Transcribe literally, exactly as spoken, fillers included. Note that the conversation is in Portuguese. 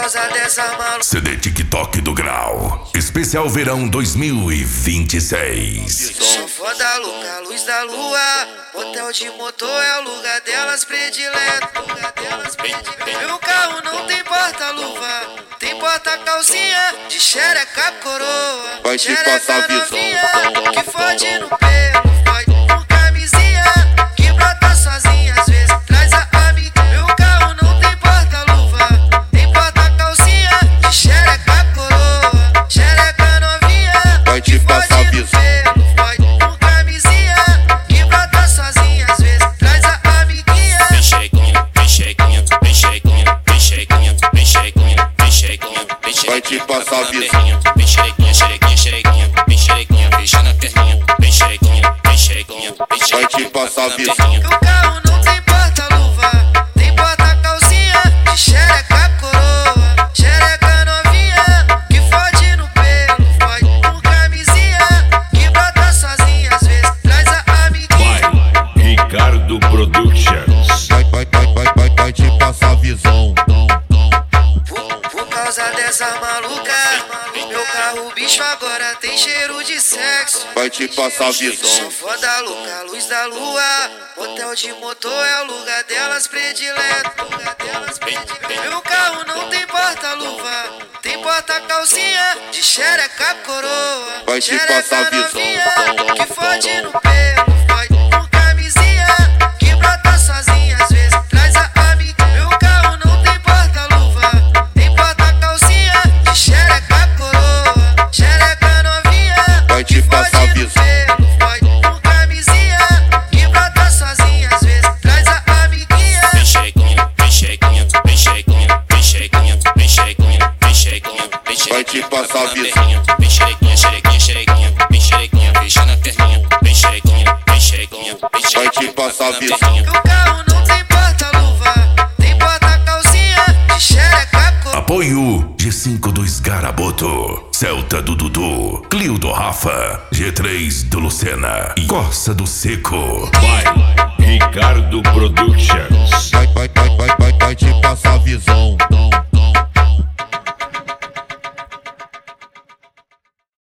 causa dessa maluca. C D TikTok do Grau. Especial Verão dois mil e vinte e seis. Sou fã da louca, luz da lua. Hotel de motor é o lugar delas predileto. Meu carro não tem porta-luva, tem porta-calcinha de xereca coroa. Vai te passar visão que fode no pelo, fode com camisinha, que brota sozinha às vezes traz a amiga. Meu carro não tem porta-luva, tem porta-calcinha de xereca coroa, xereca novinha. Vai te passar visão vai te passar visão. Vem xerequinha, xerequinha, xerequinha, vem xerequinha, fechando a perninha. Vem xerequinha, vem xerequinha, vem xerequinha, vai te passar visão. Meu carro não tem porta-luva, tem porta-calcinha de xereca coroa, xereca novinha, que fode no pelo, fode com camisinha, que brota sozinha às vezes traz a amiguinha. Vai, Ricardo Productions. Vai, vai, vai, vai, vai, vai te passar visão. Por causa dessa maluca, meu carro bicho agora tem cheiro de sexo. Vai te passar Sou visão. fã da louca, luz da lua. Hotel de motor é o lugar delas predileto. Meu carro não tem porta-luva, tem porta-calcinha de xereca coroa. Vai te xereca passar visão. novinha, que fode no pelo, fode com camisinha, que brota sozinha às vezes traz a amiga. Meu carro não tem porta-luva, tem porta-calcinha de xereca coroa, xereca novinha, Vai te passar visão. vem xerequinha, vem xerequinha, vem xerequinha, vem xerequinha, vem xerequinha, vem xerequinha, vem xerequinha, vai te passar visão. vem xerequinha, xerequinha, xerequinha, vem xerequinha, fechando a perninha. Vem xerequinha, vem xerequinha, vem Vai xerequinha, te passar visão. Meu carro não tem porta-luva, tem porta-calcinha de xereca coroa. Apoio G cinco do Esgaraboto, Celta do Dudu, Clio do Rafa, G três do Lucena e Corsa do Seco. Vai, Ricardo Productions. Vai, vai,